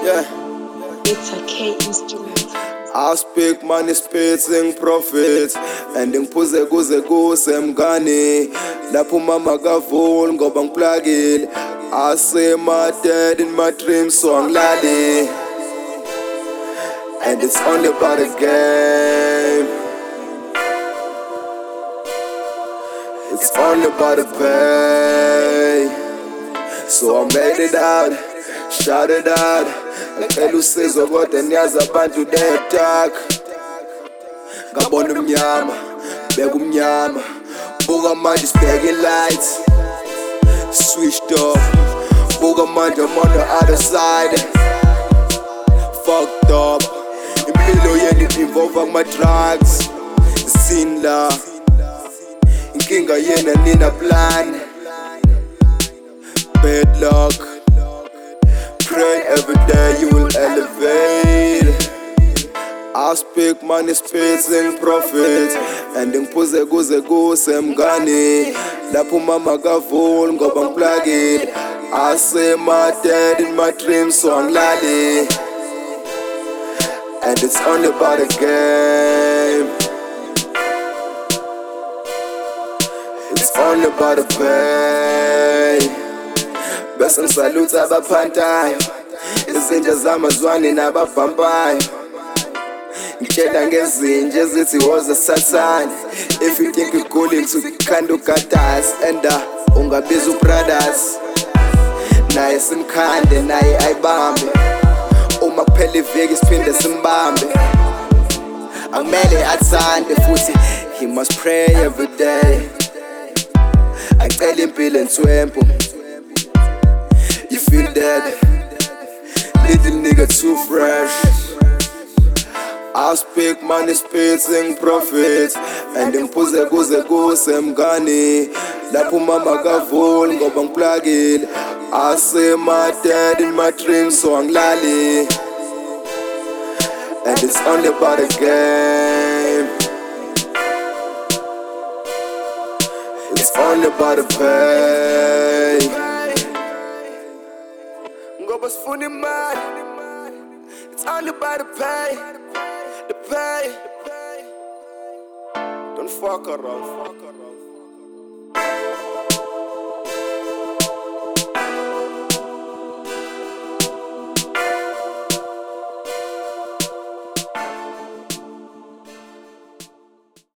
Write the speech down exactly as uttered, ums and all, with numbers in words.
Yeah. It's a K instrument. I speak money spitting profits and ngiphuze kuze kuse mngani lapho mama kavul ngoba ngiplugile. I say my dad in my dreams so angilali, and it's only about a game. It's only about a pay. So I made it out, shout it out. Ngicela usizo kodwa niyazi abantu they-attack. Ngabona umnyama, beka umnyama. Buka manje sibheke lights, switched off. Buka manje I'm on the other side. Fucked up. Impilo yenu involve kuma-drugs. Scene la inkinga yena nina plan. Bad luck. Pray every day you will elevate. I speak money spitting profits and ngiphuze kuze kuse mngani lapho mama kavul ngoba ngiplugile. I say my dad in my dreams so angilali, and it's only about a game. It's only about a pay. Bese ngisalute abaphantayo, izinja zamazwane nababhambayo. Ngitshela ngezinja ezithi woza sathane. If you think you're going to khanda ugatasi and uh, ungabiza ubrothers, naye simkhande naye ayibambe. Uma kuphela iviki siphinde simbambe. Akumele athande futhi he must pray every day. Acela impilo enswempu. You feel that little nigga too fresh. I speak money spitting profits and ngiphuze kuze kuse mngani lapho mama kavul ngoba ngiplugile. I say my dad in my dreams so angilali, and it's only about a game. It's only about a pay. Ngoba sifuna imali. It's only about the pay. The pay. Don't fuck around.